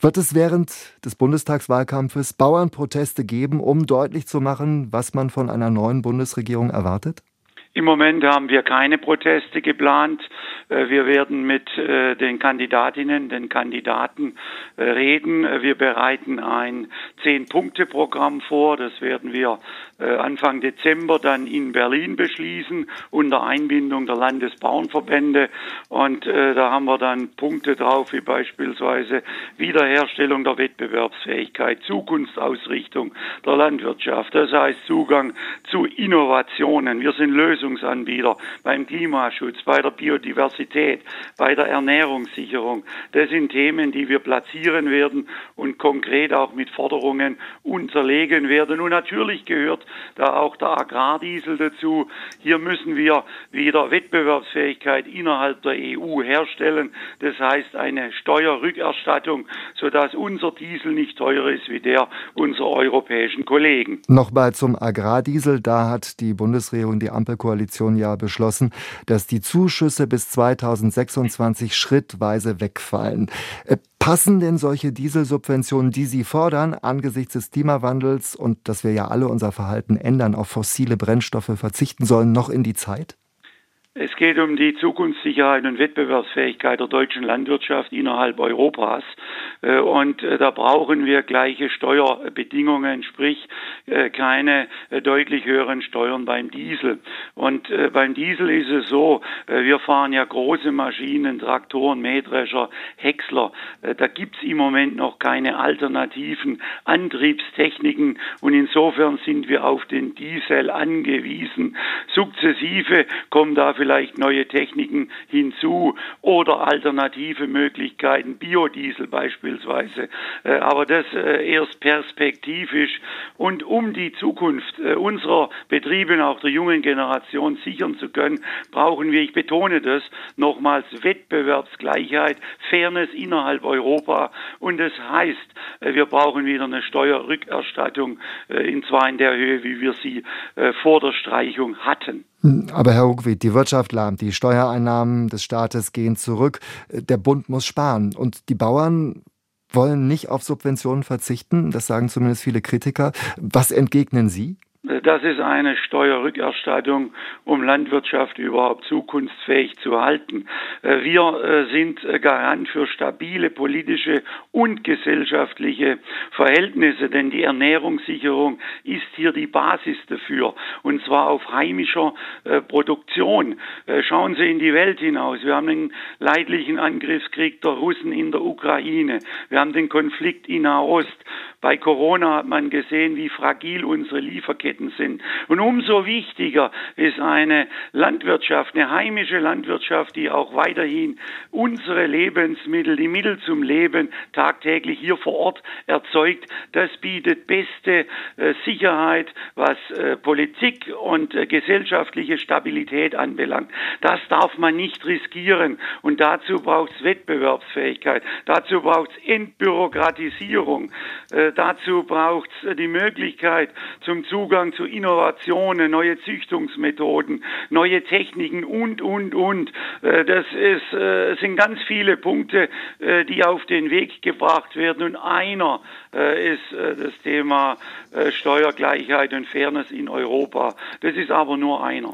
Wird es während des Bundestagswahlkampfes Bauernproteste geben, um deutlich zu machen, was man von einer neuen Bundesregierung erwartet? Im Moment haben wir keine Proteste geplant. Wir werden mit den Kandidatinnen, den Kandidaten reden. Wir bereiten ein 10-Punkte-Programm vor. Das werden wir Anfang Dezember dann in Berlin beschließen, unter Einbindung der Landesbauernverbände. Und da haben wir dann Punkte drauf, wie beispielsweise Wiederherstellung der Wettbewerbsfähigkeit, Zukunftsausrichtung der Landwirtschaft. Das heißt Zugang zu Innovationen. Wir sind Lösungsanbieter beim Klimaschutz, bei der Biodiversität, bei der Ernährungssicherung. Das sind Themen, die wir platzieren werden und konkret auch mit Forderungen unterlegen werden. Und natürlich gehört da auch der Agrardiesel dazu. Hier müssen wir wieder Wettbewerbsfähigkeit innerhalb der EU herstellen. Das heißt eine Steuerrückerstattung, sodass unser Diesel nicht teurer ist wie der unserer europäischen Kollegen. Nochmal zum Agrardiesel. Da hat die Bundesregierung, die Ampelkoalition ja beschlossen, dass die Zuschüsse bis 2026 schrittweise wegfallen. Passen denn solche Dieselsubventionen, die Sie fordern, angesichts des Klimawandels und dass wir ja alle unser Verhalten ändern, auf fossile Brennstoffe verzichten sollen, noch in die Zeit? Es geht um die Zukunftssicherheit und Wettbewerbsfähigkeit der deutschen Landwirtschaft innerhalb Europas. Und da brauchen wir gleiche Steuerbedingungen, sprich keine deutlich höheren Steuern beim Diesel. Und beim Diesel ist es so, wir fahren ja große Maschinen, Traktoren, Mähdrescher, Häcksler. Da gibt's im Moment noch keine alternativen Antriebstechniken und insofern sind wir auf den Diesel angewiesen. Sukzessive kommen da vielleicht neue Techniken hinzu oder alternative Möglichkeiten, Biodiesel beispielsweise. Aber das erst perspektivisch. Und um die Zukunft unserer Betriebe und auch der jungen Generation sichern zu können, brauchen wir, ich betone das nochmals, Wettbewerbsgleichheit, Fairness innerhalb Europa. Und das heißt, wir brauchen wieder eine Steuerrückerstattung, und zwar in der Höhe, wie wir sie vor der Streichung hatten. Aber Herr Hugwied, die Wirtschaft lahmt, die Steuereinnahmen des Staates gehen zurück, der Bund muss sparen und die Bauern wollen nicht auf Subventionen verzichten, das sagen zumindest viele Kritiker. Was entgegnen Sie? Das ist eine Steuerrückerstattung, um Landwirtschaft überhaupt zukunftsfähig zu halten. Wir sind Garant für stabile politische und gesellschaftliche Verhältnisse, denn die Ernährungssicherung ist hier die Basis dafür, und zwar auf heimischer Produktion. Schauen Sie in die Welt hinaus. Wir haben den leidlichen Angriffskrieg der Russen in der Ukraine. Wir haben den Konflikt in Nahost. Bei Corona hat man gesehen, wie fragil unsere Lieferketten sind. Und umso wichtiger ist eine Landwirtschaft, eine heimische Landwirtschaft, die auch weiterhin unsere Lebensmittel, die Mittel zum Leben tagtäglich hier vor Ort erzeugt. Das bietet beste Sicherheit, was Politik und gesellschaftliche Stabilität anbelangt. Das darf man nicht riskieren. Und dazu braucht es Wettbewerbsfähigkeit. Dazu braucht es Entbürokratisierung. Dazu braucht es die Möglichkeit zum Zugang zu Innovationen, neue Züchtungsmethoden, neue Techniken und. Das sind ganz viele Punkte, die auf den Weg gebracht werden. Und einer ist das Thema Steuergleichheit und Fairness in Europa. Das ist aber nur einer.